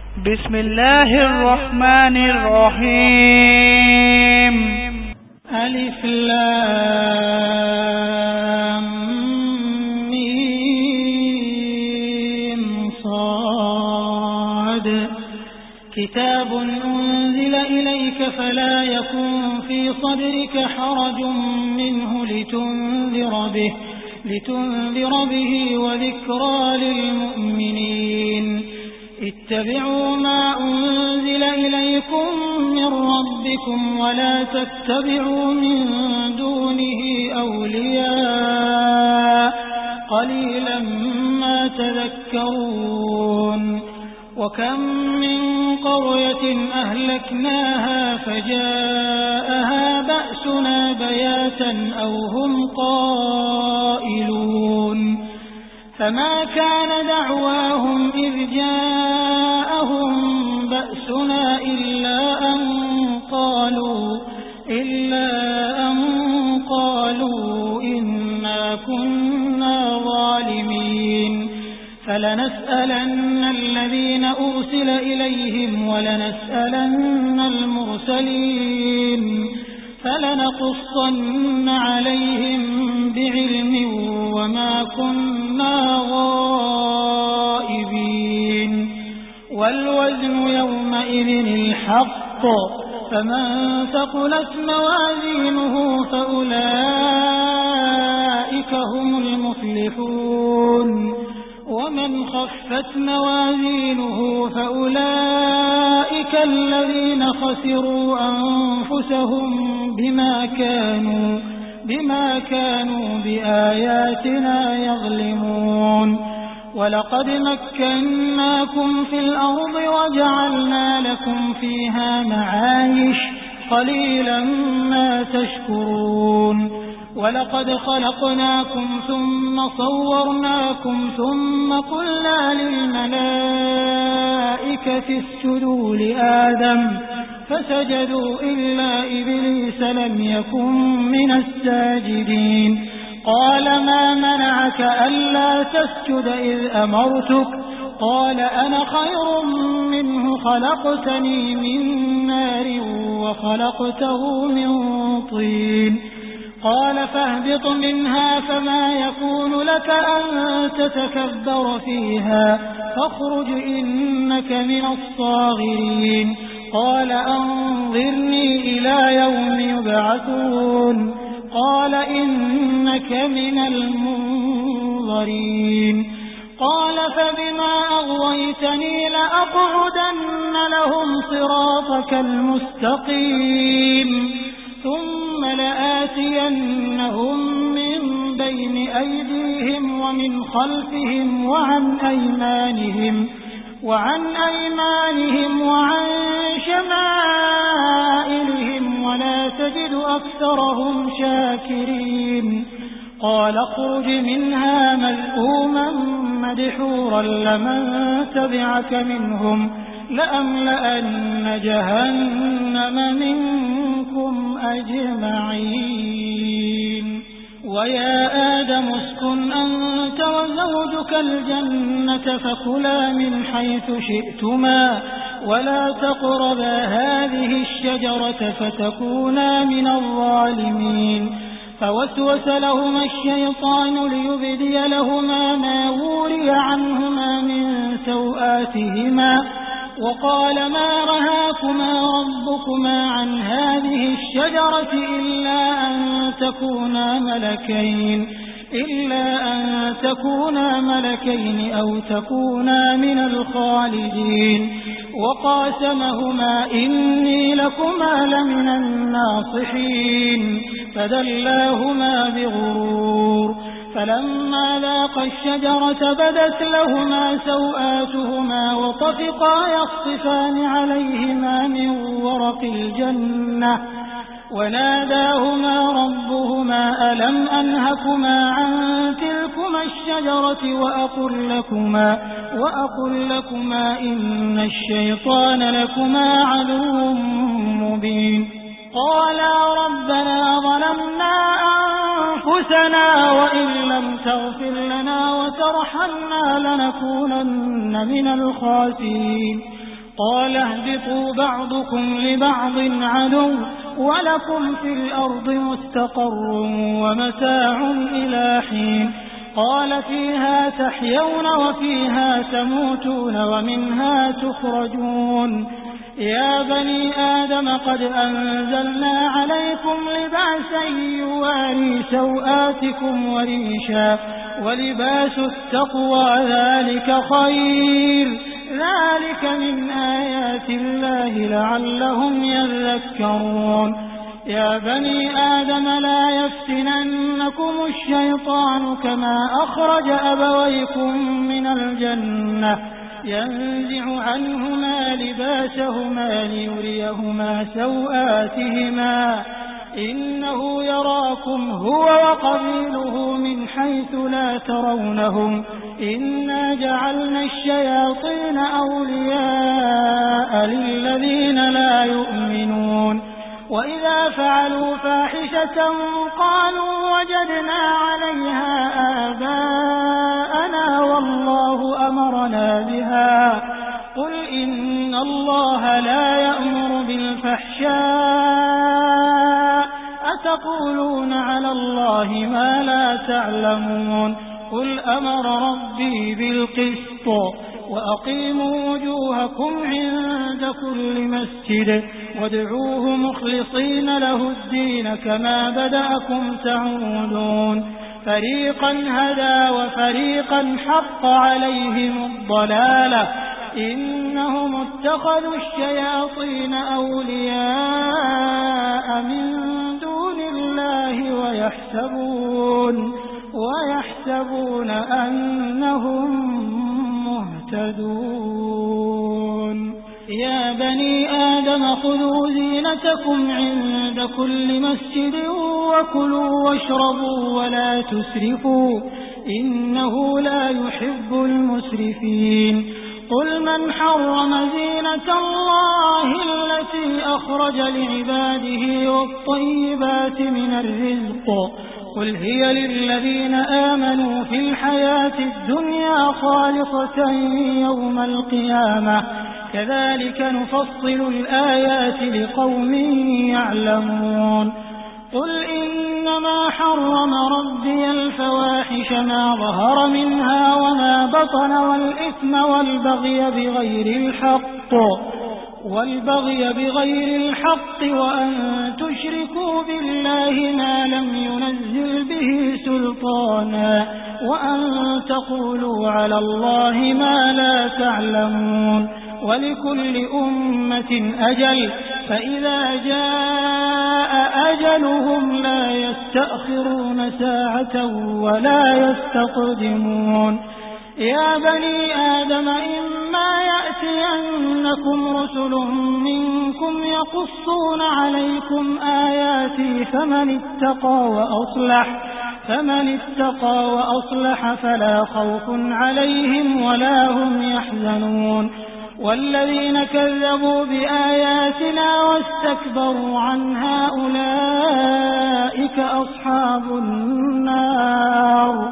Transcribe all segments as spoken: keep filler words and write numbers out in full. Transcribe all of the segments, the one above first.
بسم الله الرحمن الرحيم. ألف لام ميم صاد. كتاب أنزل إليك فلا يكن في صدرك حرج منه لتنذر به لتنذر به وذكرى للمؤمنين. اتبعوا ما أنزل إليكم من ربكم ولا تتبعوا من دونه أولياء قليلا ما تذكرون. وكم من قرية أهلكناها فجاءها بأسنا بياتا أو هم قائلون. فما كان دعواهم إذ جاءهم بأسنا إلا أن قالوا إلا أن قالوا إنا كنا ظالمين. فلنسألن الذين أرسل إليهم ولنسألن المرسلين فلنقصن عليهم بعلم وما كنا غائبين. والوزن يومئذ الحق فمن ثقلت موازينه فأولئك هم المفلحون ومن خفت موازينه فأولئك الذين خسروا أنفسهم بما كانوا بما كانوا بآياتنا يظلمون. ولقد مكناكم في الأرض وجعلنا لكم فيها معايش قليلا ما تشكرون. ولقد خلقناكم ثم صورناكم ثم قلنا للملائكة اسجدوا لآدم فسجدوا إلا إبليس لم يكن من الساجدين. قال ما منعك ألا تسجد إذ أمرتك؟ قال أنا خير منه خلقتني من نار وخلقته من طين. قال فاهبط منها فما يكون لك أن تتكبر فيها فاخرج إنك من الصاغرين. قال أنظرني إلى يوم يبعثون. قال إنك من المنظرين. قال فبما أغويتني لأقعدن لهم صراطك المستقيم ثم لآتينهم من بين أيديهم ومن خلفهم وعن أيمانهم وعن أيمانهم وعن شمائلهم ولا تجد أكثرهم شاكرين. قال اخرج منها مذءوما مدحورا لمن تبعك منهم لأملأن جهنم منكم أجمعين. ويا آدم اسكن أنت وزوجك الجنة فكلا من حيث شئتما ولا تقربا هذه الشجرة فتكونا من الظالمين. فوسوس لهما الشيطان ليبدي لهما ما وري عنهما من سوآتهما وقال ما رهاكما ربكما عن هذه الشجرة إلا أن تكونا ملكين إلا أن تكونا ملكين أو تكونا من الخالدين. وقاسمهما إني لكما لمن الناصحين فدلاهما بغرور. فلما ذاقا الشجرة بدت لهما سوآتهما وطفقا يخصفان عليهما من ورق الجنة وناداهما ربهما ألم أنهكما عن تلكما الشجرة وأقل لكما, وأقل لكما إن الشيطان لكما عدو مبين. قالا ربنا ظلمنا أنفسنا وإن لم تغفر لنا وترحمنا لنكونن من الخاسرين. قال اهبطوا بعضكم لبعض عدو ولكم في الأرض مستقر ومتاع إلى حين قال فيها تحيون وفيها تموتون ومنها تخرجون يا بني آدم قد أنزلنا عليكم لباسا يواري سوآتكم وريشا ولباس التقوى ذلك خير ذلك من آيات الله لعلهم يذكرون يا بني آدم لا يفتننكم الشيطان كما أخرج أبويكم من الجنة ينزع عنهما لباسهما ليريهما سوآتهما إنه يراكم هو وقبيله من حيث لا ترونهم إنا جعلنا الشياطين أولياء للذين لا يؤمنون وإذا فعلوا فاحشة قالوا وجدنا عليها آباءنا والله أمرنا بها قل إن الله لا يأمر بالفحشاء أتقولون على الله ما لا تعلمون قل أمر ربي بالقسط وأقيموا وجوهكم عند كل مسجد وادعوه مخلصين له الدين كما بدأكم تعودون فريقا هدى وفريقا حق عليهم الضلالة إنهم اتخذوا الشياطين أولياء من دون الله ويحسبون ويحسبون أنهم مهتدون يا بني آدم خذوا زينتكم عند كل مسجد وكلوا واشربوا ولا تسرفوا إنه لا يحب المسرفين قل من حرم زينة الله التي أخرج لعباده والطيبات من الرزق قل هي للذين آمنوا في الحياة الدنيا خالصة يوم القيامة كذلك نفصل الآيات لقوم يعلمون قل إنما حرم ربي الفواحش ما ظهر منها وما بطن والإثم والبغي بغير الحق والبغي بغير الحق وأن تشركوا بالله ما لم ينزل به سلطانا وأن تقولوا على الله ما لا تعلمون ولكل أمة أجل فإذا جاء أجلهم لا يستأخرون ساعة ولا يستقدمون يا بني آدم إما يأتينكم رسل منكم يقصون عليكم آياتي فمن اتقى وأصلح فمن اتقى وأصلح فلا خوف عليهم ولا هم يحزنون والذين كذبوا بآياتنا واستكبروا عنها أولئك أصحاب النار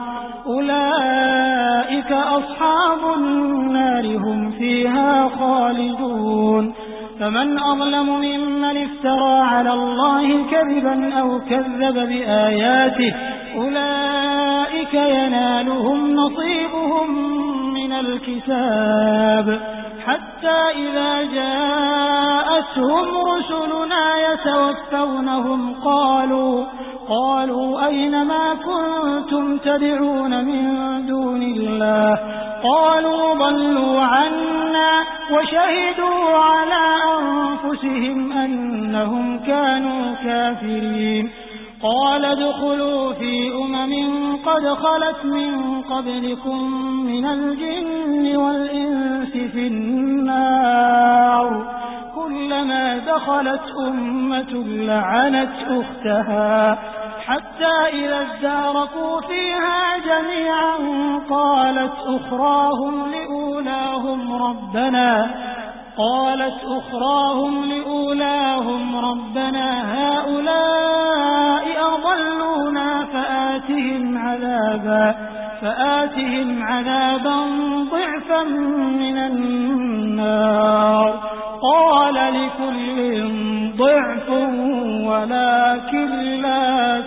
أولئك أصحاب النار هم فيها خالدون فمن أظلم ممن افترى على الله كذبا أو كذب بآياته أولئك ينالهم نصيبهم من الكتاب حتى إذا جاءتهم رسلنا يتوفونهم قالوا قالوا أين ما كنتم تدعون من دون الله قالوا ضلوا عنا وشهدوا على أنفسهم أنهم كانوا كافرين قال ادخلوا في أمم قد خلت من قبلكم من الجن والإنس في النار كلما دخلت أمة لعنت أختها حتى إذا اداركوا فيها جميعا قالت أخراهم لأولاهم ربنا قالت أخراهم لأولاهم ربنا هؤلاء أضلونا فآتهم عذابا فآتهم عذابا ضعفا من النار قال لكل ضعف ولكن لا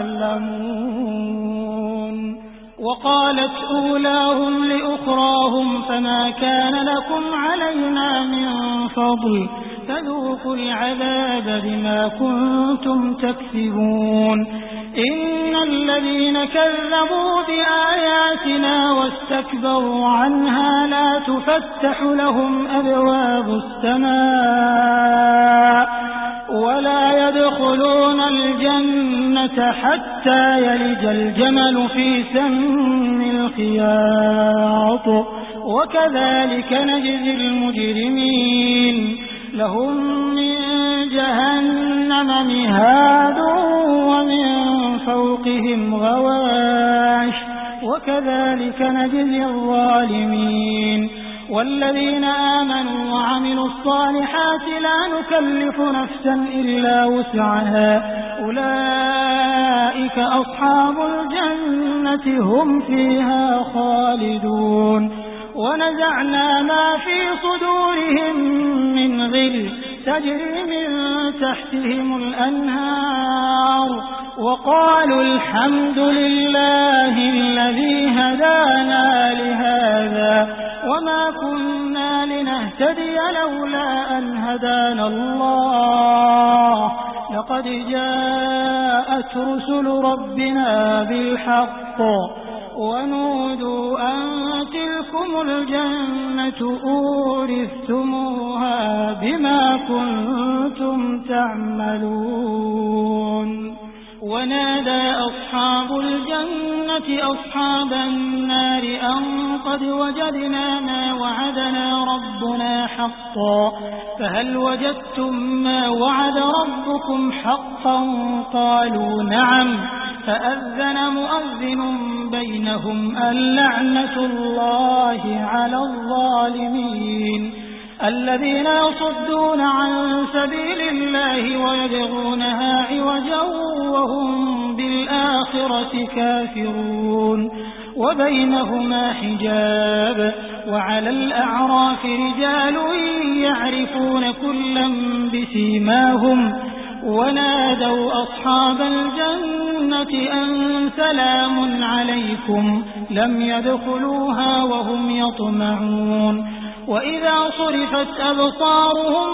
تعلمون. وقالت أولاهم لأخراهم فما كان لكم علينا من فضل فذوقوا العذاب بما كنتم تكسبون. إن الذين كذبوا بآياتنا واستكبروا عنها لا تفتح لهم أبواب السماء ولا يدخلون الجنة حتى يلج الجمل في سم الخياط وكذلك نجزي المجرمين. لهم من جهنم مهاد ومن فوقهم غواش وكذلك نجزي الظالمين. والذين آمنوا وعملوا الصالحات لا نكلف نفسا إلا وسعها أولئك أصحاب الجنة هم فيها خالدون. ونزعنا ما في صدورهم من غل تجري من تحتهم الأنهار وقالوا الحمد لله الذي هدانا لهذا وما كنا لنهتدي لولا أن هدانا الله لقد جاءت رسل ربنا بالحق ونودوا أن تلكم الجنة أورثتموها بما كنتم تعملون. ونادى أصحاب الجنة أصحاب النار أن قد وجدنا ما وعدنا ربنا حقا فهل وجدتم ما وعد ربكم حقا قالوا نعم فأذن مؤذن بينهم اللعنة الله على الظالمين. الذين يصدون عن سبيل الله ويبغونها عوجا وهم بالآخرة كافرون. وبينهما حجاب وعلى الأعراف رجال يعرفون كلا بسيماهم ونادوا أصحاب الجنة أن سلام عليكم لم يدخلوها وهم يطمعون. وإذا صرفت أبصارهم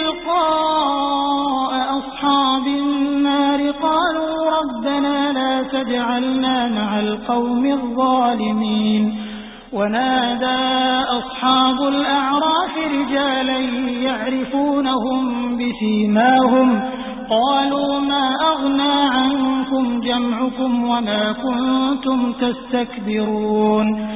تلقاء أصحاب النار قالوا ربنا لا تجعلنا مع القوم الظالمين. ونادى أصحاب الأعراف رجالا يعرفونهم بسيماهم قالوا ما أغنى عنكم جمعكم وما كنتم تستكبرون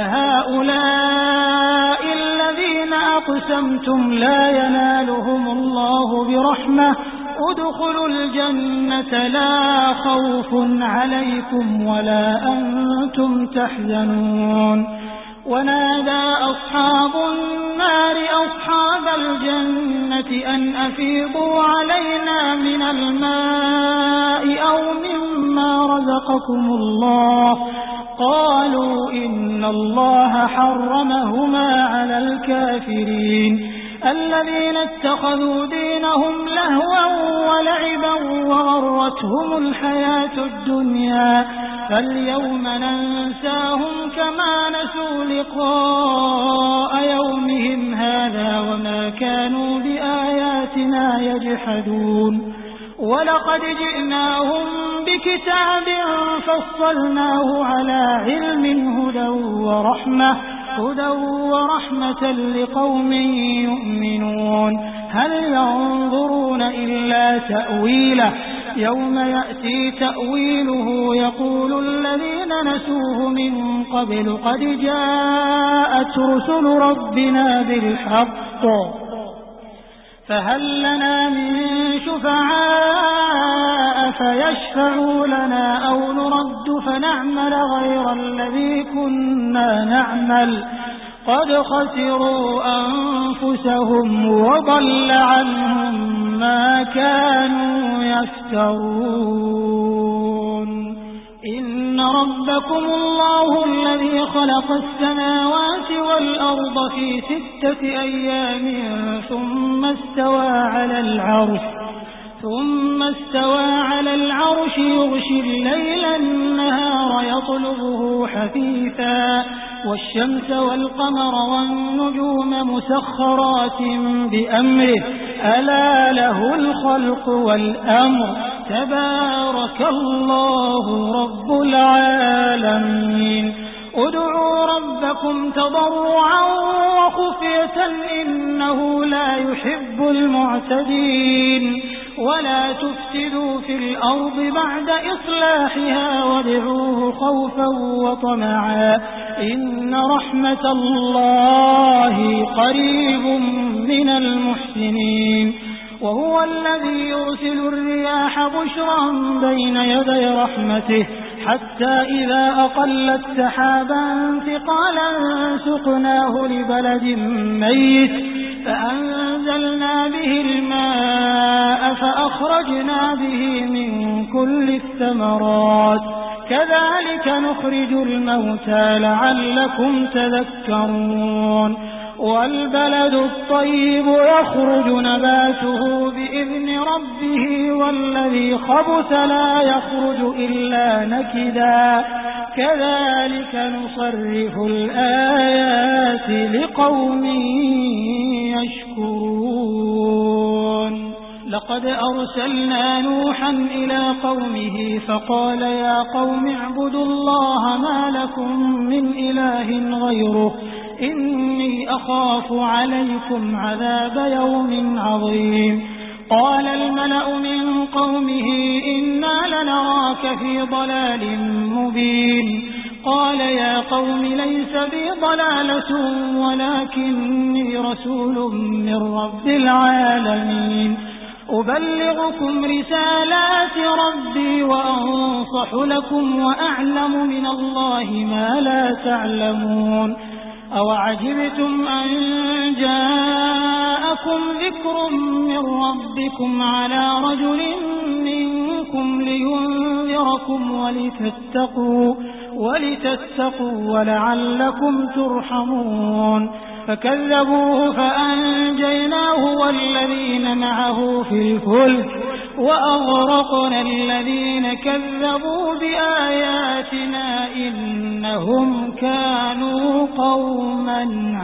أهؤلاء الذين أقسمتم لا ينالهم الله برحمة ادخلوا الجنة لا خوف عليكم ولا أنتم تحزنون. ونادى أصحاب النار أصحاب الجنة أن أفيضوا علينا من الماء أو مما رزقكم الله قالوا إن الله حرمهما على الكافرين الذين اتخذوا دينهم لهوا ولعبا وغرتهم الحياة الدنيا فاليوم ننساهم كما نسوا لقاء يومهم هذا وما كانوا بآياتنا يجحدون. ولقد جئناهم بكتاب فصلناه على علم هدى ورحمة هدى ورحمة لقوم يؤمنون. هل ينظرون إلا تأويله يوم يأتي تأويله يقول الذين نسوه من قبل قد جاءت رسل ربنا بالحق فهل لنا من شفعاء فيشفعوا لنا أو نرد فنعمل غير الذي كنا نعمل قد خسروا أنفسهم وضل عنهم ما كانوا يفترون. إن ربكم الله الذي خلق السماوات والأرض في ستة أيام ثم استوى على العرش ثم استوى على العرش يغشي الليل النهار يطلبه حثيثا والشمس والقمر والنجوم مسخرات بأمره ألا له الخلق والأمر تبارك الله رب العالمين ادعوا ربكم تضرعا وخفية إنه لا يحب المعتدين ولا تفسدوا في الأرض بعد إصلاحها وادعوه خوفا وطمعا إن رحمة الله قريب من المحسنين وهو الذي يرسل الرياح بشرا بين يدي رحمته حتى إذا أقلت سحابا ثقالا سقناه لبلد ميت فأنزلنا به الماء فأخرجنا به من كل الثمرات كذلك نخرج الموتى لعلكم تذكرون والبلد الطيب يخرج نباته بإذن ربه والذي خبث لا يخرج إلا نكدا كذلك نصرف الآيات لقوم يشكرون لقد أرسلنا نوحا إلى قومه فقال يا قوم اعبدوا الله ما لكم من إله غيره إني أخاف عليكم عذاب يوم عظيم قال الملأ من قومه إنا لنراك في ضلال مبين قال يا قوم ليس بي ضلالة ولكني رسول من رب العالمين أبلغكم رسالات ربي وأنصح لكم وأعلم من الله ما لا تعلمون أوعجبتم أن جاءكم ذكر من ربكم على رجل منكم لينذركم ولتتقوا, ولتتقوا ولعلكم ترحمون فكذبوه فأنجيناه والذين معه في الفلك وأغرقنا الذين كذبوا بآياتنا إنهم كانوا قوما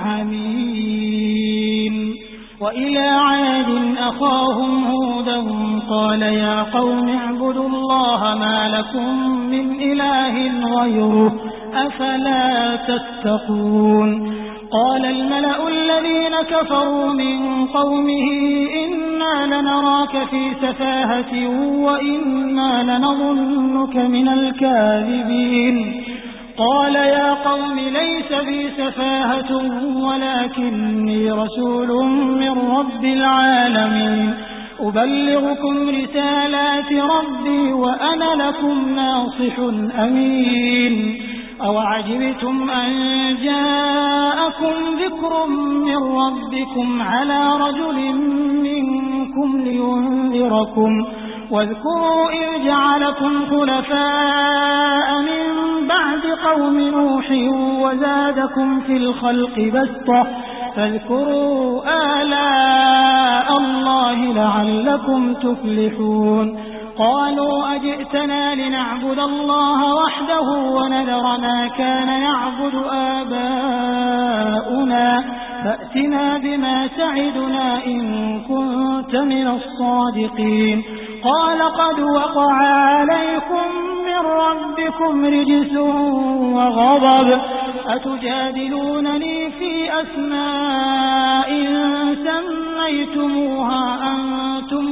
عمين وإلى عاد أخاهم هودا قال يا قوم اعبدوا الله ما لكم من إله غيره أفلا تتقون قال الملأ الذين كفروا من قومه إنا لنراك في سفاهة وإنا لنظنك من الكاذبين قال يا قوم ليس بي سفاهة ولكني رسول من رب العالمين أبلغكم رسالات ربي وأنا لكم ناصح أمين أوعجبتم أن جاءكم ذكر من ربكم على رجل منكم لينذركم واذكروا إذ جعلكم خلفاء من بعد قوم نوح وزادكم في الخلق بسطة فاذكروا آلاء الله لعلكم تفلحون قالوا أجئتنا لنعبد الله وحده ونذر ما كان يعبد آباؤنا فأتنا بما تعدنا إن كنت من الصادقين قال قد وقع عليكم من ربكم رجس وغضب أتجادلونني في أسماء سميتموها أنتم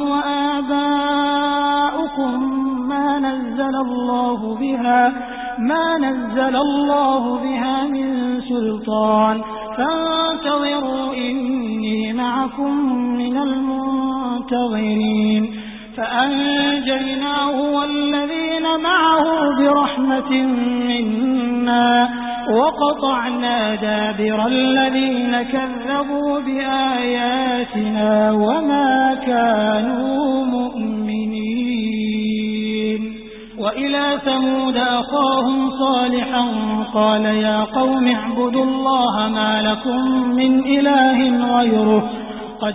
وآباؤكم ما نزل الله بها ما نزل الله بها من سلطان فانتظروا إني معكم من المنتظرين فأنجيناه والذين معه برحمة منا وقطعنا دابر الذين كذبوا بآياتنا وما كانوا مؤمنين وإلى ثمود أخاهم صالحا قال يا قوم اعبدوا الله ما لكم من إله غيره قد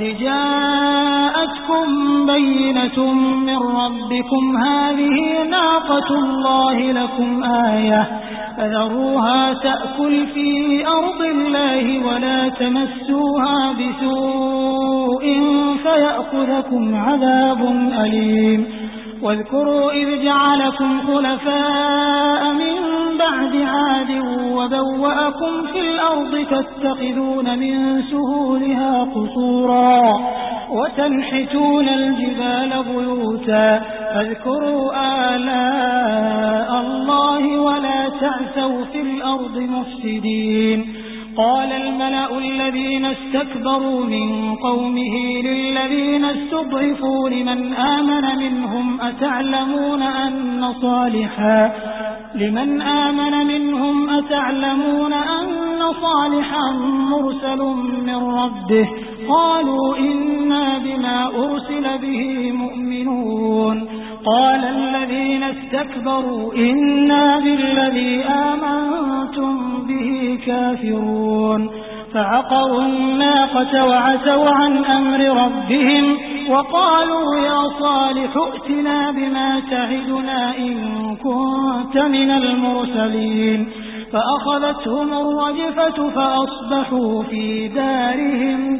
جاءتكم بينة من ربكم هذه ناقة الله لكم آية فذروها تأكل في أرض الله ولا تمسوها بسوء فيأخذكم عذاب أليم واذكروا إذ جعلكم خلفاء من بعد عاد وبوأكم في الأرض تتخذون من سهولها قصورا وتنحتون الجبال بيوتا فاذكروا آلاء الله ولا تعثوا في الأرض مفسدين قال الملأ الذين استكبروا من قومه للذين استضعفوا لمن آمن منهم أتعلمون أن صالحا لمن آمن منهم أتعلمون أن صالحا مرسل من ربه قالوا إنا بما أرسل به مؤمنون قال الذين استكبروا إنا بالذي آمنتم به كافرون فعقروا الناقة وعتوا عن أمر ربهم وقالوا يا صالح ائتنا بما تعدنا إن كنت من المرسلين فأخذتهم الرجفة فأصبحوا في دارهم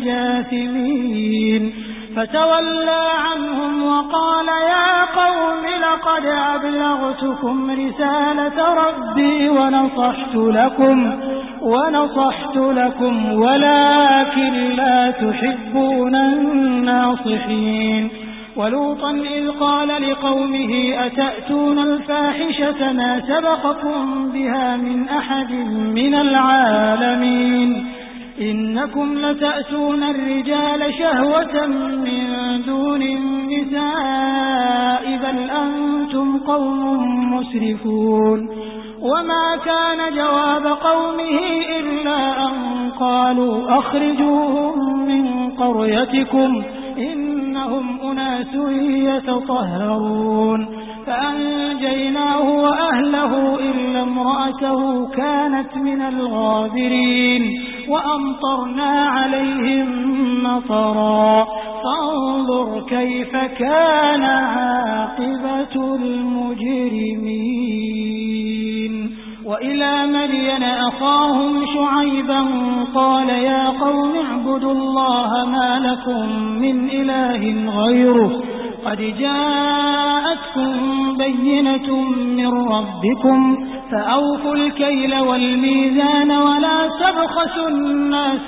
جاثمين فتولى عنهم وقال يا قوم لقد أبلغتكم رسالة ربي ونصحت لكم ونصحت لكم ولكن لا تحبون الناصحين ولوطا إذ قال لقومه أتأتون الفاحشة ما سبقكم بها من أحد من العالمين إنكم لتأتون الرجال شهوة من دون النساء بل أنتم قوم مسرفون وما كان جواب قومه إلا أن قالوا أخرجوهم من قريتكم إنهم أناس يتطهرون فأنجيناه وأهله إلا امرأته كانت من الغابرين وأمطرنا عليهم مطرا فانظر كيف كان عاقبة المجرمين وإلى مدين أخاهم شعيبا قال يا قوم اعبدوا الله ما لكم من إله غيره قد جاءتكم بينة من ربكم فأوفوا الكيل والميزان ولا تبخسوا الناس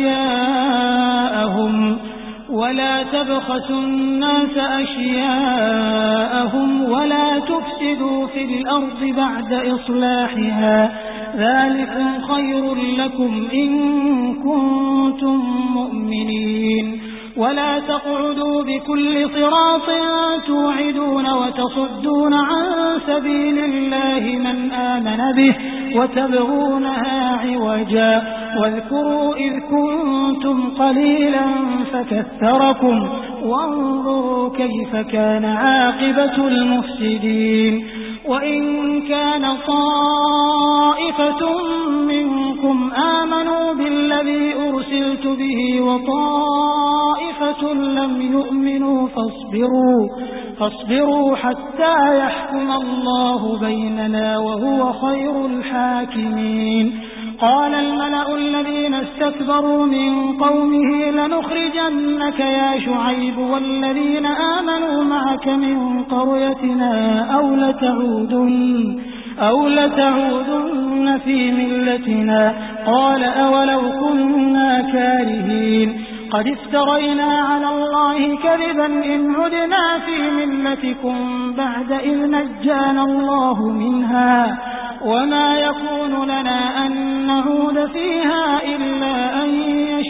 أشياءهم ولا تبخسوا الناس أشياءهم ولا تفسدوا في الأرض بعد إصلاحها ذلكم خير لكم إن كنتم مؤمنين ولا تقعدوا بكل صراط توعدون وتصدون عن سبيل الله من آمن به وتبغونها عوجا واذكروا إذ كنتم قليلا فكثركم وانظروا كيف كان عاقبة المفسدين وإن كان طائفة منكم آمنوا بالذي أرسلت به وطائفة لم يؤمنوا فاصبروا فاصبروا حتى يحكم الله بيننا وهو خير الحاكمين قال الملأ الذين استكبروا من قومه لنخرجنك يا شعيب والذين آمنوا معك من قريتنا أو لتعودن أو لتعودن في ملتنا قال أولو كنا كارهين قد افترينا على الله كذبا إن عدنا في ملتكم بعد إذ نجانا الله منها وما يكون لنا أن نعود فيها إلا أن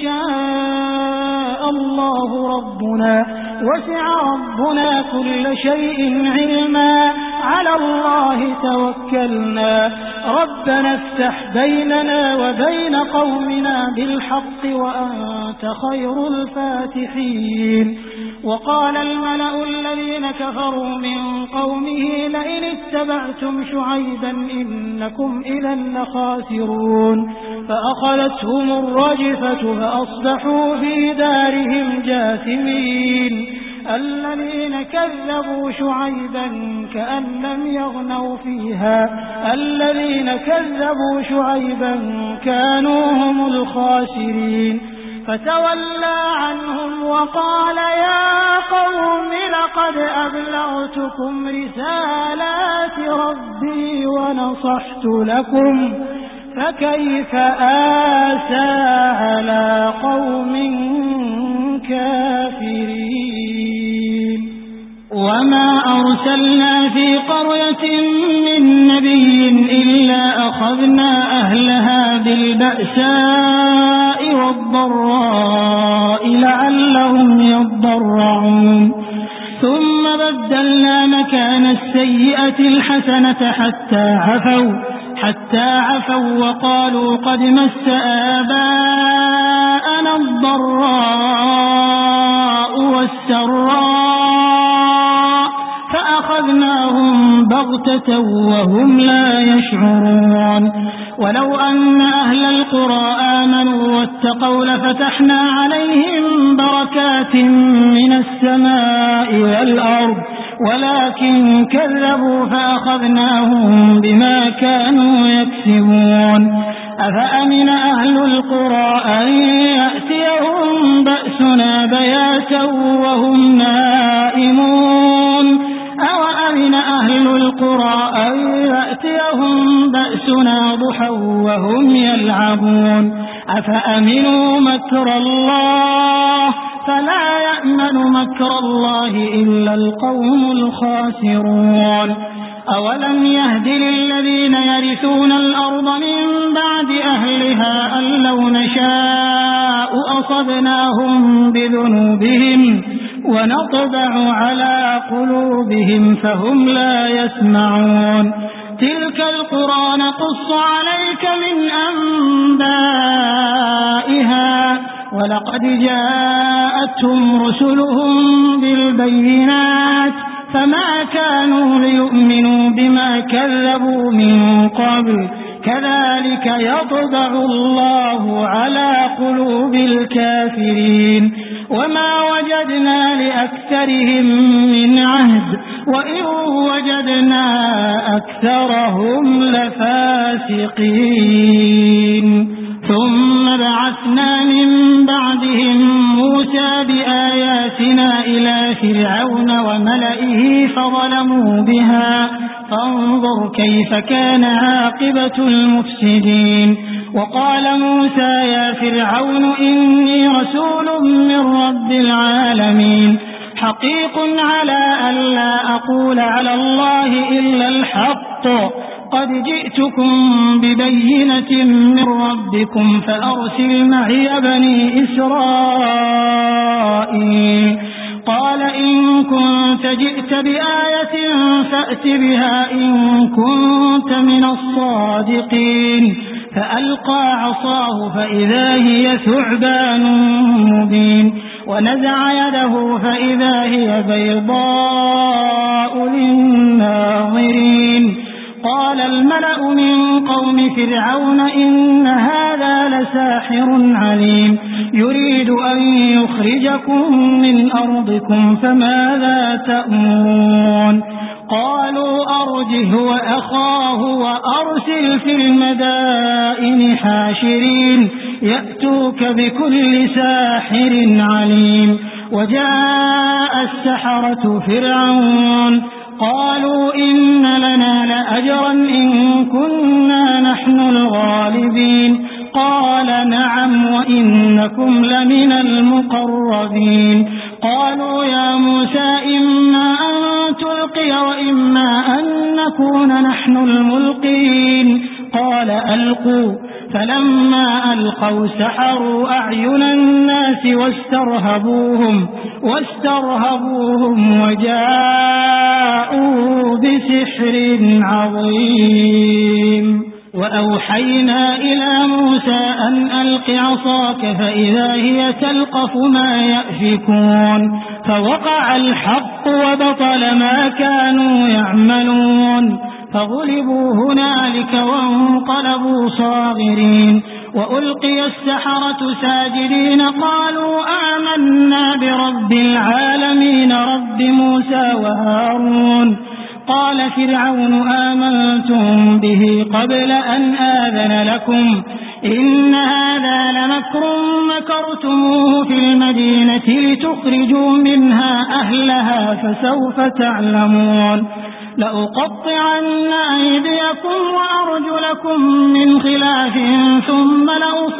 يشاء الله ربنا وسع ربنا كل شيء علما على الله توكلنا ربنا افتح بيننا وبين قومنا بالحق وأنت خير الفاتحين وقال الملأ الذين كفروا من قومه لئن اتبعتم شعيبا إنكم إذا لخاسرون فأخذتهم الرجفة فأصبحوا في دارهم جاثمين الذين كذبوا شعيبا كأن لم يغنوا فيها الذين كذبوا شعيبا كانوا هم الخاسرين فتولى عنهم وقال يا قوم لقد أبلغتكم رسالات ربي ونصحت لكم فكيف آسى على قوم كافرين وما أرسلنا في قرية من نبي إلا أخذنا أهلها بالبأساء والضراء لعلهم يضرعون ثم بدلنا مكان السيئة الحسنة حتى عفوا حتى عفوا وقالوا قد مس آباءنا الضراء والسراء فأخذناهم بغتة وهم لا يشعرون ولو أن أهل القرى آمنوا واتقوا لفتحنا عليهم بركات من السماء والأرض ولكن كذبوا فأخذناهم بما كانوا يكسبون أفأمن أهل القرى أن يأتيهم بأسنا بياتا وهم نائمون أوأمن أهل القرى أن يأتيهم بأسنا ضحى وهم يلعبون أفأمنوا مكر الله فلا يأمن مكر الله إلا القوم الخاسرون أولم يهد للذين يرثون الأرض من بعد أهلها أن لو نشاء أصبناهم بذنوبهم ونطبع على قلوبهم فهم لا يسمعون تلك القرى نقص عليك من أنبائها ولقد جاءتهم رسلهم بالبينات فما كانوا ليؤمنوا بما كذبوا من قبل كذلك يطبع الله على قلوب الكافرين وما وجدنا لأكثرهم من عهد وإن وجدنا أكثرهم لفاسقين ثم بعثنا من بعدهم موسى بآياتنا إلى فرعون وملئه فظلموا بها فانظر كيف كان عاقبة المفسدين وقال موسى يا فرعون إني رسول من رب العالمين حقيق على ألا أقول على الله إلا الحق قد جئتكم ببينة من ربكم فأرسل معي بني إسرائيل قال إن كنت جئت بآية فأت بها إن كنت من الصادقين فألقى عصاه فإذا هي ثعبان مبين ونزع يده فإذا هي بيضاء للناظرين قال الملأ من قوم فرعون إن هذا لساحر عليم يريد أن يخرجكم من أرضكم فماذا تأمرون قالوا أرجه وأخاه وأرسل في المدائن حاشرين يأتوك بكل ساحر عليم وجاء السحرة فرعون قالوا إن لنا لأجرا إن كنا نحن الغالبين قال نعم وإنكم لمن المقربين قالوا يا موسى إما أن تلقي وإما أن نكون نحن الملقين قال ألقوا فلما ألقوا سحروا أعين الناس واسترهبوهم واسترهبوهم وجاءوا بسحر عظيم وأوحينا إلى موسى أن ألق عصاك فإذا هي تلقف ما يؤفكون فوقع الحق وبطل ما كانوا يعملون فغلبوا هنالك وانقلبوا صاغرين وألقي السحرة ساجدين قالوا آمنا برب العالمين رب موسى وهارون قال فرعون آمنتم به قبل أن آذن لكم إن هذا لمكر مكرتموه في المدينة لتخرجوا منها أهلها فسوف تعلمون لأقطعن أيديكم وأرجلكم من خلاف ثم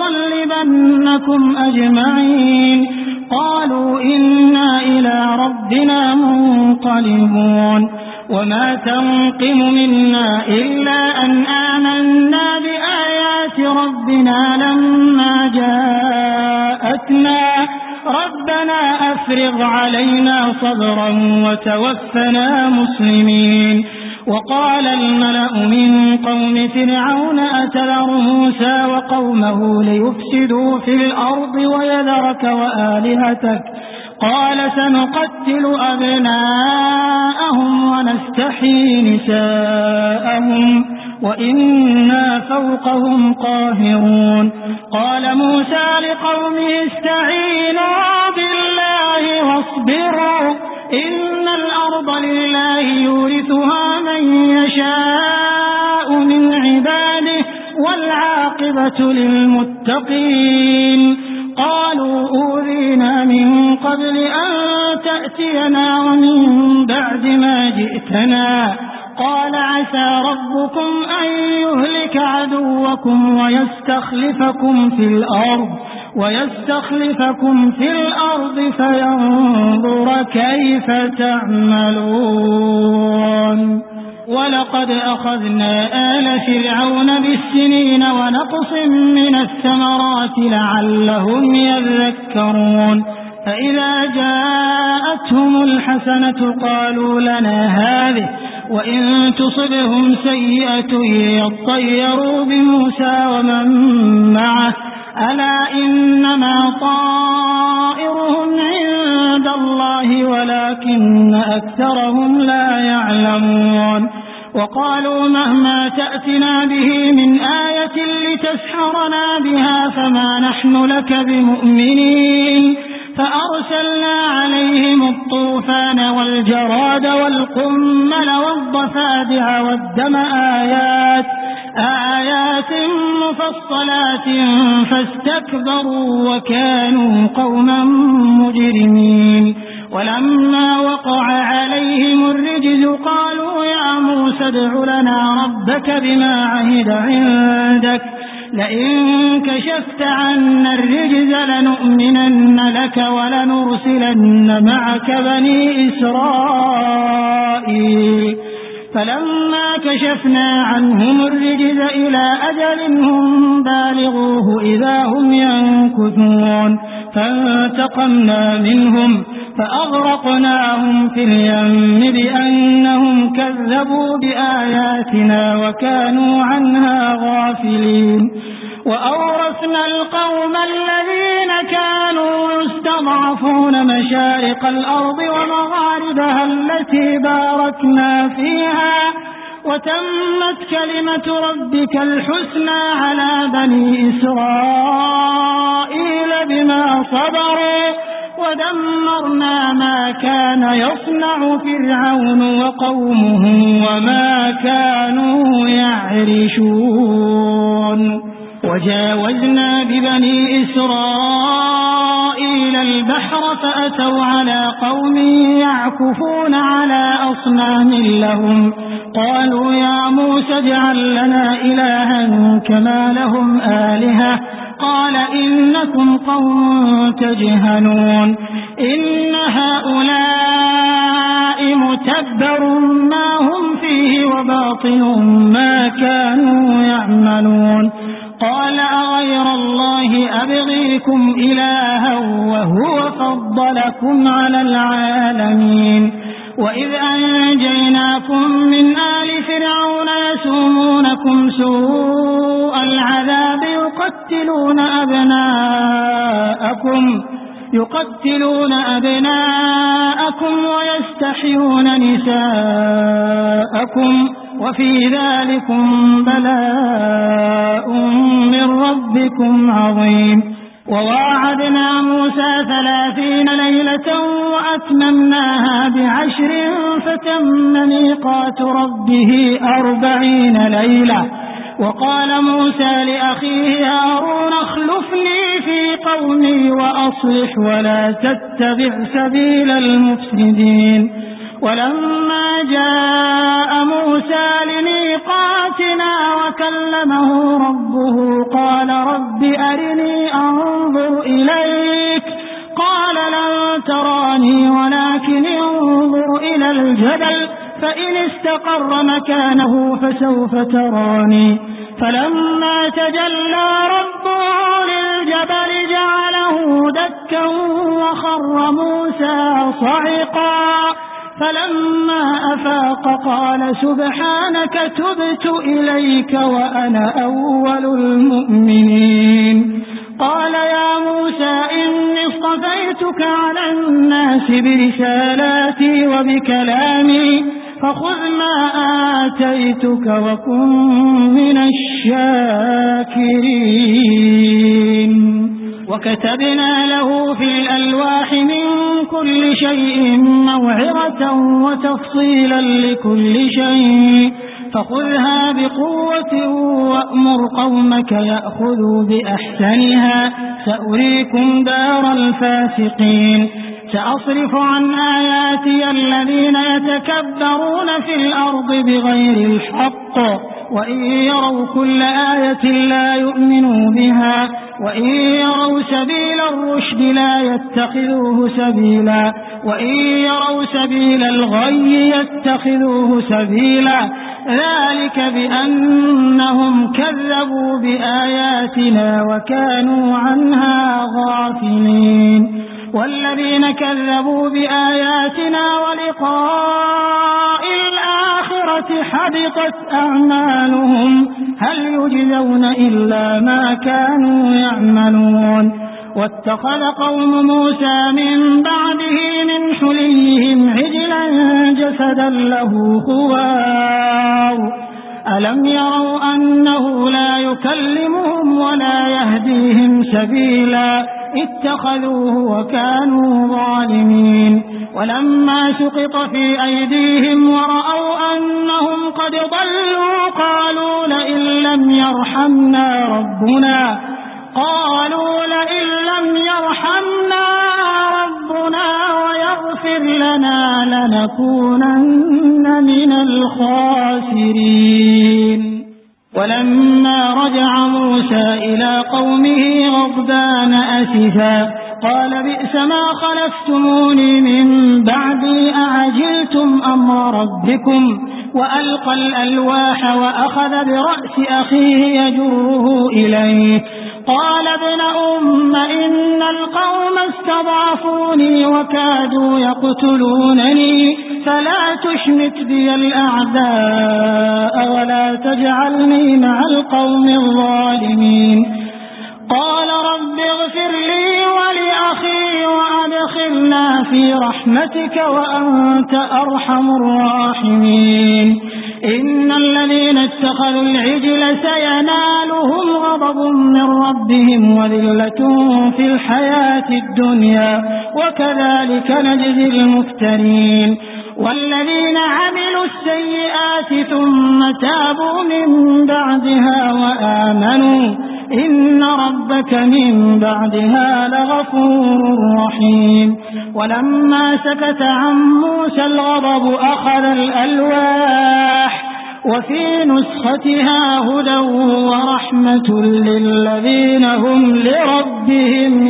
لأصلبنكم أجمعين قالوا إنا إلى ربنا منقلبون وما تنقم منا إلا أن آمنا بآيات ربنا لما جاءتنا ربنا أفرغ علينا صبرا وتوفنا مسلمين وقال الملأ من قوم فرعون أتذر موسى وقومه ليفسدوا في الأرض ويذرك وآلهتك قال سنقتل أبناءهم ونستحيي نساءهم وإنا فوقهم قاهرون قال موسى لقومه استعينوا بالله واصبروا إن الأرض لله يورثها من يشاء من عباده والعاقبة للمتقين قالوا أوذينا من قبل أن تأتينا ومن بعد ما جئتنا قال عسى ربكم أن يهلك عدوكم ويستخلفكم في الأرض ويستخلفكم في الأرض فينظر كيف تعملون ولقد أخذنا آل فرعون بالسنين ونقص من الثمرات لعلهم يذكرون فإذا جاءتهم الحسنة قالوا لنا هذه وإن تصبهم سيئة يطيروا بموسى ومن معه ألا إنما طائرهم عند الله ولكن أكثرهم لا يعلمون وقالوا مهما تأتنا به من آية لتسحرنا بها فما نحن لك بمؤمنين فأرسلنا عليهم الطوفان والجراد والقمل والضفادع والدم آيات آيات مفصلات فاستكبروا وكانوا قوما مجرمين ولما وقع عليهم الرجز قالوا يا موسى ادع لنا ربك بما عهد عندك لئن كشفت عنا الرجز لنؤمنن لك ولنرسلن معك بني إسرائيل فلما كشفنا عنهم الرجز إلى أجل هم بالغوه إذا هم ينكثون فانتقمنا منهم فأغرقناهم في اليم بأنهم كذبوا بآياتنا وكانوا عنها غافلين وأورثنا القوم الذين كانوا يستضعفون مشارق الأرض ومغاربها التي باركنا فيها وتمت كلمة ربك الحسنى على بني إسرائيل بما صبروا ودمرنا ما كان يصنع فرعون وقومه وما كانوا يعرشون وجاوزنا ببني إسرائيل البحر فأتوا على قوم يعكفون على أصنام لهم قالوا يا موسى اجعل لنا إلها كما لهم آلهة قال إنكم قوم تجهلون إن هؤلاء متبر ما هم فيه وباطل ما كانوا يعملون قال أغير الله أبغيكم إلها وهو فضلكم على العالمين وإذ أنجيناكم من آل فرعون يسومونكم سوء العذاب يقتلون أبناءكم يقتلون أبناءكم ويستحيون نساءكم وفي ذلكم بلاء من ربكم عظيم. وواعدنا موسى ثلاثين ليلة وأتممناها بعشر فتم ميقات ربه أربعين ليلة. وقال موسى لأخيه هارون اخلفني في قومي وأصلح ولا تتبع سبيل المفسدين. ولما جاء موسى لميقاتنا وكلمه ربه قال رب أرني أنظر إليك قال لن تراني ولكن انظر إلى الجبل فإن استقر مكانه فسوف تراني. فلما تجلى ربه للجبل جعله دكا وخر موسى صعقا. فلما أفاق قال سبحانك تبت إليك وأنا أول المؤمنين. قال يا موسى إني اصطفيتك على الناس برسالاتي وبكلامي فخذ ما آتيتك وكن من الشاكرين. وكتبنا له في الألواح من كل شيء موعظة وتفصيلا لكل شيء فخذها بقوة وأمر قومك يأخذوا بأحسنها سأريكم دار الفاسقين. سأصرف عن آياتي الذين يتكبرون في الأرض بغير الحق وإن يروا كل آية لا يؤمنوا بها وإن يروا سبيل الرشد لا يتخذوه سبيلا وإن يروا سبيل الغي يتخذوه سبيلا ذلك بأنهم كذبوا بآياتنا وكانوا عنها غافلين. والذين كذبوا بآياتنا ولقاء الآخرة حبطت أعمالهم هل يجزون إلا ما كانوا يعملون. واتخذ قوم موسى من بعده من حليهم عجلا جسدا له خوار ألم يروا أنه لا يكلمهم ولا يهديهم سبيلا اتخذوه وكانوا ظالمين. ولما سقط في أيديهم ورأوا أنهم قد ضلوا قالوا لئن لم يرحمنا ربنا قالوا لئن لم يرحمنا ربنا ويغفر لنا لنكونن من الخاسرين. ولما رجع موسى إلى قومه غضبان أسفا قال بئس ما خلفتموني من بعدي أعجلتم أمر ربكم وألقى الألواح وأخذ برأس أخيه يجره إليه قال ابن أم إن القوم استضعفوني وكادوا يقتلونني فلا تشمت بي الأعداء ولا تجعلني مع القوم الظالمين. قال رب اغفر لي ولأخي وأدخلنا في رحمتك وأنت أرحم الراحمين. إن الذين اتخذوا العجل سينالهم غضب من ربهم وذلة في الحياة الدنيا وكذلك نجزي المفترين. والذين عملوا السيئات ثم تابوا من بعدها وآمنوا إن ربك من بعدها لغفور رحيم. ولما سكت عن موسى الغضب أخذ الألواح وفي نسختها هدى ورحمة للذين هم لربهم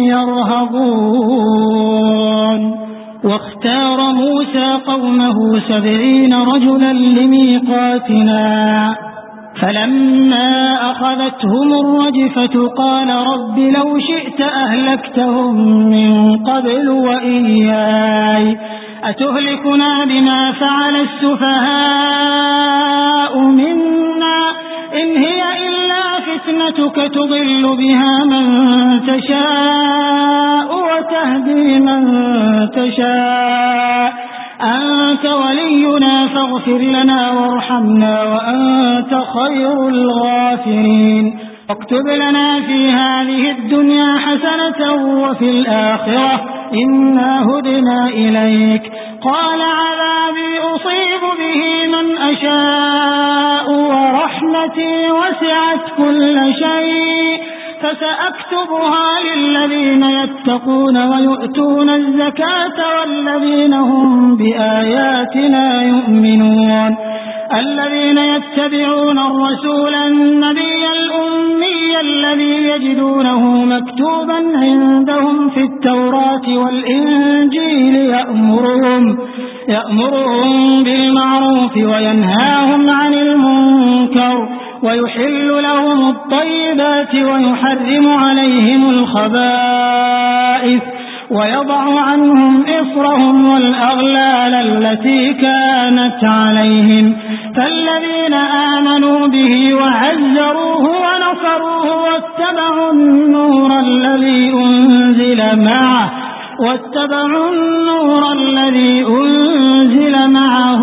يرهبون. واختار موسى قومه سبعين رجلا لميقاتنا فلما أخذتهم الرجفة قال رب لو شئت أهلكتهم من قبل وإياي أتهلكنا بما فعل السفهاء منا إن هي إلا فتنة وسنتك تضل بها من تشاء وتهدي من تشاء أنت ولينا فاغفر لنا وارحمنا وأنت خير الغافرين اكتب لنا في هذه الدنيا حسنة وفي الآخرة إنا هدنا إليك قال عذابي أصيب به من أشاء ورحمتي وسعت كل شيء فسأكتبها للذين يتقون ويؤتون الزكاة والذين هم بآياتنا يؤمنون الذين يتبعون الرسول النبي الأمي الذي يجدونه مكتوبا عندهم في التوراة والإنجيل يأمرهم, يأمرهم بالمعروف وينهاهم عن المنكر ويحل لهم الطيبات ويحرم عليهم الخبائث ويضع عنهم إصرهم والأغلال التي كانت عليهم فالذين آمنوا به وعزروه ونصروه واتبعوا النور الذي أنزل معه واتبعوا النور الذي أنزل معه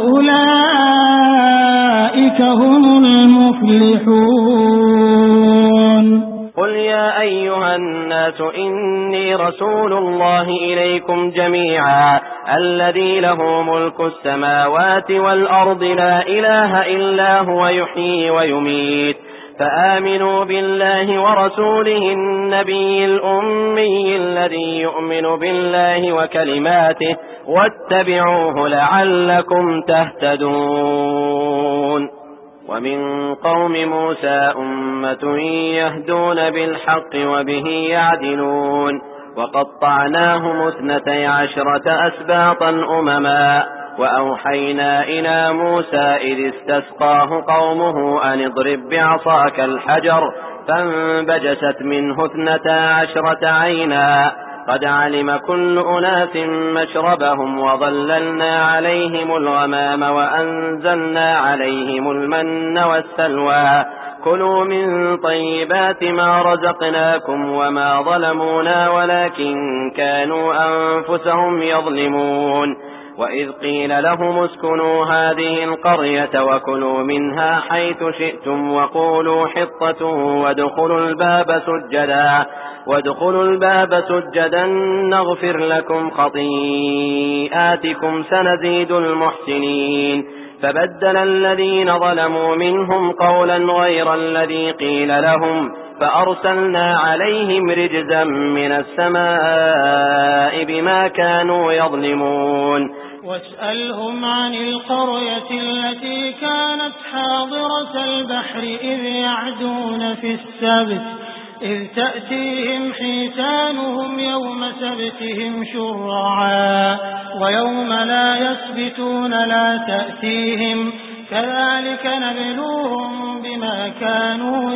أولئك هم المفلحون قل يا أيها الناس إني رسول الله إليكم جميعا الذي له ملك السماوات والأرض لا إله إلا هو يحيي ويميت فآمنوا بالله ورسوله النبي الأمي الذي يؤمن بالله وكلماته واتبعوه لعلكم تهتدون ومن قوم موسى أمة يهدون بالحق وبه يعدلون وقطعناهم اثنتي عشرة أسباطا أمما وأوحينا إلى موسى إذ استسقاه قومه أن اضرب بعصاك الحجر فانبجست منه اثنتا عشرة عينا قد علم كل أناس مشربهم وظللنا عليهم الغمام وأنزلنا عليهم المن والسلوى كلوا من طيبات ما رزقناكم وما ظلمونا ولكن كانوا أنفسهم يظلمون وإذ قيل لهم اسكنوا هذه القرية وكلوا منها حيث شئتم وقولوا حطة وادخلوا الباب سجدا وادخلوا الباب سجدا نغفر لكم خطيئاتكم سنزيد المحسنين فبدل الذين ظلموا منهم قولا غير الذي قيل لهم فأرسلنا عليهم رجزا من السماء بما كانوا يظلمون واسألهم عن القرية التي كانت حاضرة البحر إذ يعدون في السبت إذ تأتيهم حيتانهم يوم سبتهم شرعا ويوم لا يسبتون لا تأتيهم كذلك نبلوهم بما كانوا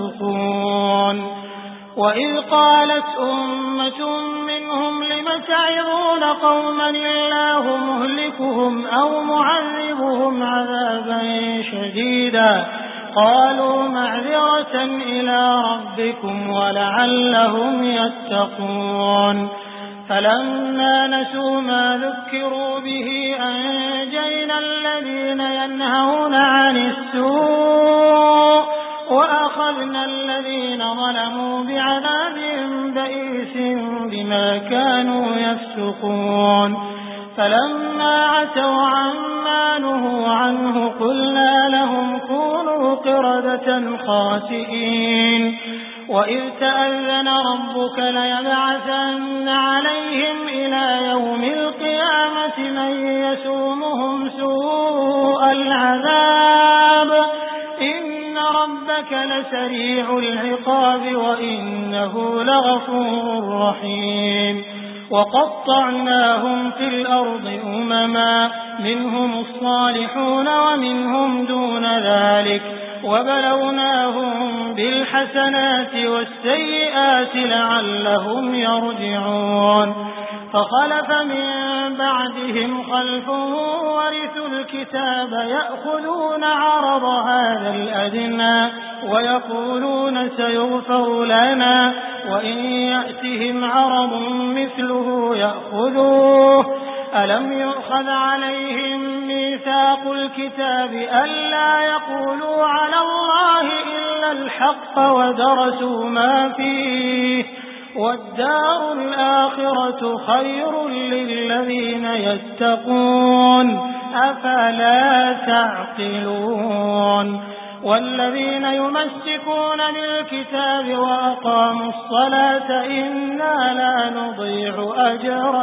يفسقون وإذ قالت أمة منهم لم تعظون قوما الله مهلكهم أو معذبهم عذابا شديدا قالوا معذرة إلى ربكم ولعلهم يتقون فلما نسوا ما ذكروا به أنجينا الذين ينهون عن السوء وأخذنا الذين ظلموا بعذاب بئيس بما كانوا يفسقون فلما عتوا عما نهوا عنه قلنا لهم كونوا قردة خاسئين وإذ تأذن ربك ليبعثن عليهم إلى يوم القيامة من يسومهم سوء العذاب إن ربك لسريع العقاب وإنه لغفور رحيم وقطعناهم في الأرض أمما منهم الصالحون ومنهم دون ذلك وبلوناهم بالحسنات والسيئات لعلهم يرجعون فخلف من بعدهم خلف ورثوا الكتاب يأخذون عرض هذا الأدنى ويقولون سيغفر لنا وإن يأتهم عرض مثله يأخذوه ألم يؤخذ عليهم ميثاق الكتاب ألا يقولوا على الله إلا الحق ودرسوا ما فيه والدار الآخرة خير للذين يتقون أفلا تعقلون والذين يمسكون بالكتاب وأقاموا الصلاة إنا لا نضيع أجر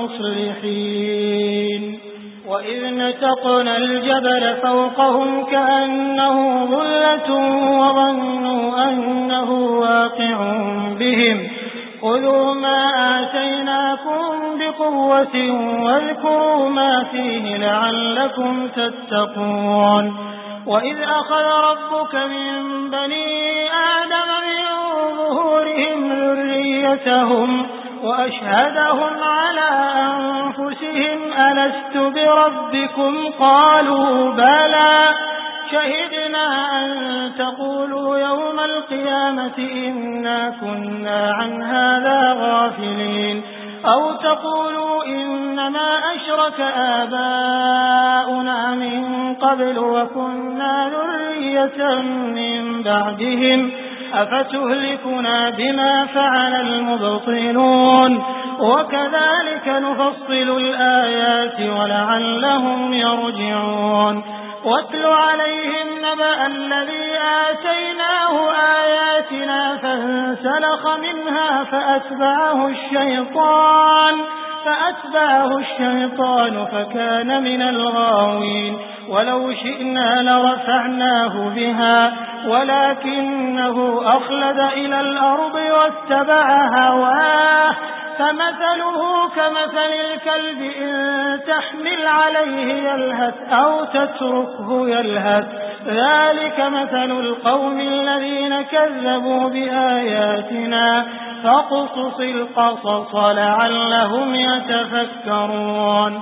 المصلحين وإذ نتقنا الجبل فوقهم كأنه ظلة وظنوا أنه واقع بهم خذوا ما آتيناكم بقوة واذكروا ما فيه لعلكم تتقون وإذ أخذ ربك من بني آدم من ظهورهم ذريتهم وأشهدهم على أنفسهم ألست بربكم قالوا بلى شهدنا أن تقولوا يوم القيامة إنا كنا عن هذا غافلين أو تقولوا إنما أشرك آباؤنا من قبل وكنا ذرية من بعدهم أفتهلكنا بما فعل المبطلون وكذلك نفصل الآيات ولعلهم يرجعون واتل عليهم نبأ الذي آتيناه آياتنا فانسلخ منها فأتبعه الشيطان فأتبعه الشيطان فكان من الغاوين ولو شئنا لرفعناه بها ولكنه أخلد إلى الأرض واتبع هواه فمثله كمثل الكلب إن تحمل عليه يلهث أو تتركه يلهث ذلك مثل القوم الذين كذبوا بآياتنا فاقصص القصص لعلهم يتفكرون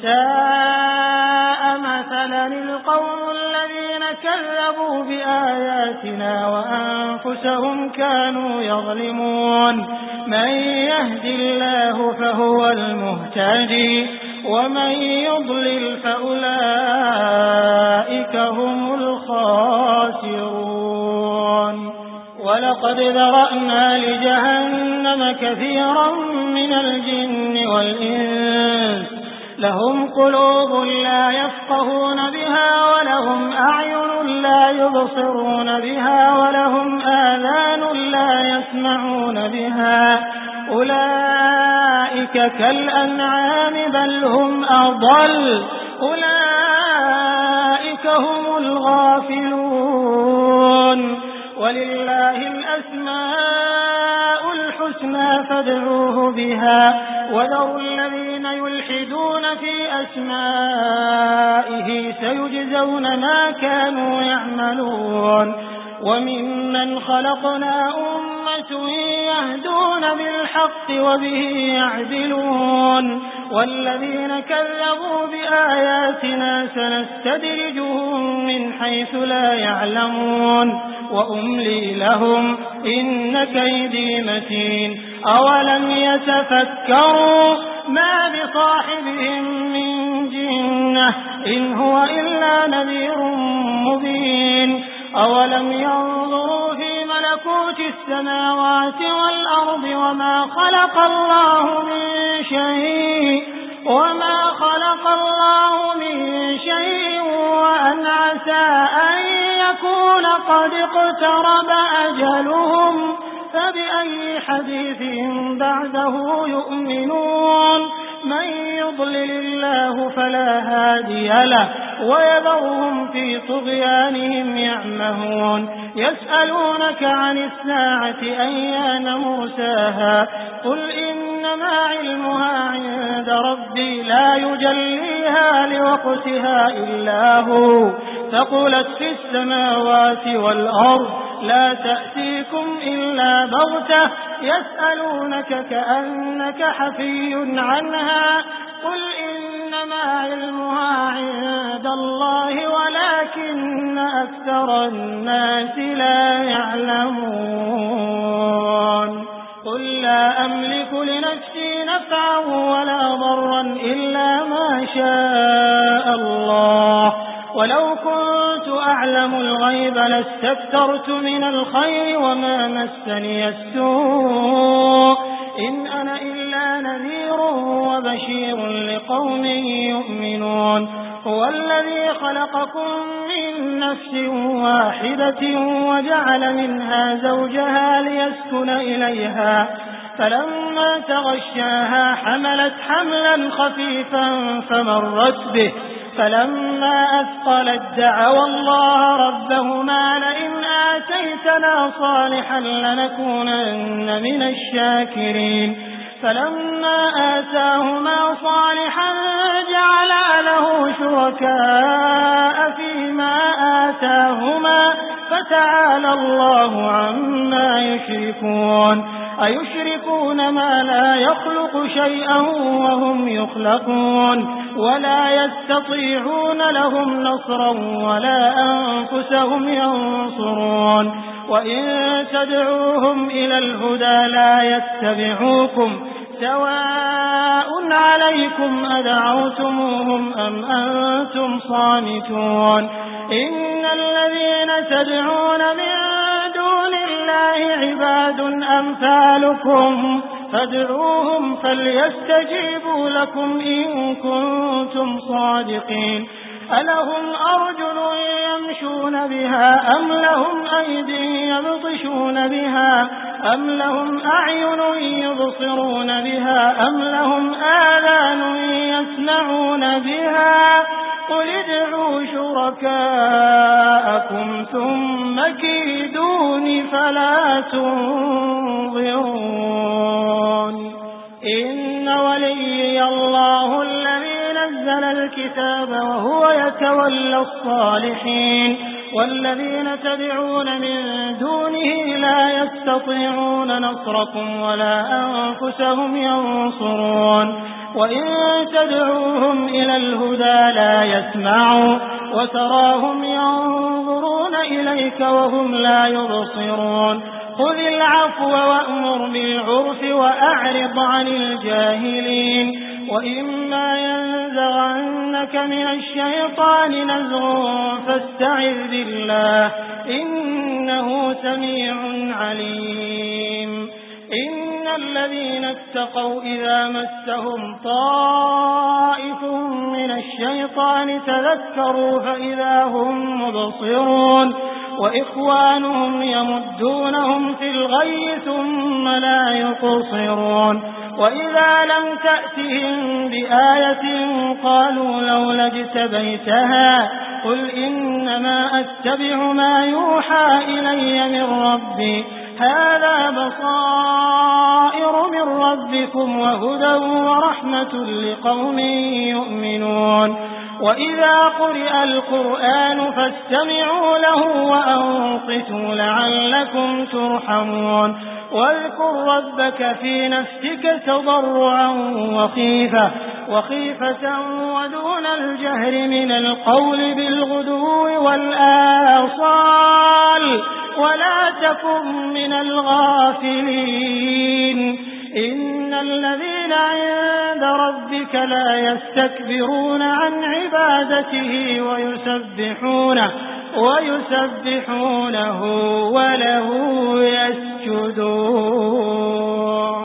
ساء مثلا القوم الذين كذبوا بآياتنا وأنفسهم كانوا يظلمون من يهد الله فهو المهتدي ومن يضلل فأولئك هم الخاسرون ولقد ذرأنا لجهنم كثيرا من الجن والإنس لهم قلوب لا يفقهون بها ولهم أعين لا يبصرون بها ولهم آذان لا يسمعون بها أولئك كالأنعام بل هم أضل أولئك هم الغافلون ولله الأسماء الحسنى فادعوه بها وذروا الذين يلحدون في أسمائه سيجزون ما كانوا يعملون وممن خلقنا أمة يهدون بالحق وبه يعدلون والذين كذبوا بآياتنا سنستدرجهم من حيث لا يعلمون وأملي لهم إن كيدي متين أولم يتفكروا ما بصاحبهم من جنة إن هو إلا نذير مبين أولم ينظروا في ملكوت السماوات والأرض وما خلق الله من شيء وما خلق الله من شيء وأن عسى أن يكون قد اقترب أجلهم فبأي حديث بعده يؤمنون من يضلل الله فلا هادي له ويذرهم في طغيانهم يعمهون يسألونك عن الساعة أيان مرساها قل إنما علمها عند ربي لا يجليها لوقتها إلا هو ثقلت في السماوات والأرض لا تأتيكم إلا بغتة يسألونك كأنك حفي عنها قل إنما علمها عند الله ولكن أكثر أكثر الناس لا يعلمون قل لا أملك لنفسي نفعا ولا ضرا إلا ما شاء الله ولو كنت أعلم الغيب لاستكثرت من الخير وما مسني السوء إن أنا إلا نذير وبشير لقوم يؤمنون هو الذي خلقكم من نفس واحدة وجعل منها زوجها ليسكن إليها فلما تغشاها حملت حملا خفيفا فمرت به فلما أثقلت دعوا الله ربهما لئن آتيتنا صالحا لنكونن من الشاكرين فلما آتاهما صالحا جعلا له شركاء فيما آتاهما فتعالى الله عما يشركون أيشركون ما لا يخلق شيئا وهم يخلقون ولا يستطيعون لهم نصرا ولا أنفسهم ينصرون وإن تدعوهم إلى الهدى لا يتبعوكم سواء عليكم أدعوتموهم أم أنتم صامتون إن الذين تدعون من دون الله عباد أمثالكم فادعوهم فليستجيبوا لكم إن كنتم صادقين ألهم أرجل يمشون بها أم لهم أيدي يبطشون بها أم لهم أعين يبصرون بها أم لهم آذان يسمعون بها قل ادعوا شركاءكم ثم كيدون فلا تنظرون إن وليي الله الذي نزل الكتاب وهو يتولى الصالحين والذين تدعون من دونه لا يستطيعون نصركم ولا أنفسهم ينصرون وإن تدعوهم إلى الهدى لا يسمعوا وتراهم ينظرون إليك وهم لا يبصرون خذ العفو وأمر بالعرف وأعرض عن الجاهلين وإما ينزغنك من الشيطان نزغ فاستعذ بالله إنه سميع عليم إن الذين اتقوا إذا مسهم طائف من الشيطان تذكروا فإذا هم مبصرون وإخوانهم يمدونهم في الغي ثم لا يقصرون وإذا لم تأتهم بآية قالوا لولا اجتبيتها قل إنما أتبع ما يوحى إلي من ربي هذا بصائر من ربكم وهدى ورحمة لقوم يؤمنون وإذا قرئ القرآن فاستمعوا له وأنصتوا لعلكم ترحمون واذكر ربك في نفسك تضرعا وخيفة وخيفة ودون الجهر من القول بالغدو والآصال ولا تكن من الغافلين إن الذين عند ربك لا يستكبرون عن عبادته ويسبحونه ويسبحونه وله يسجدون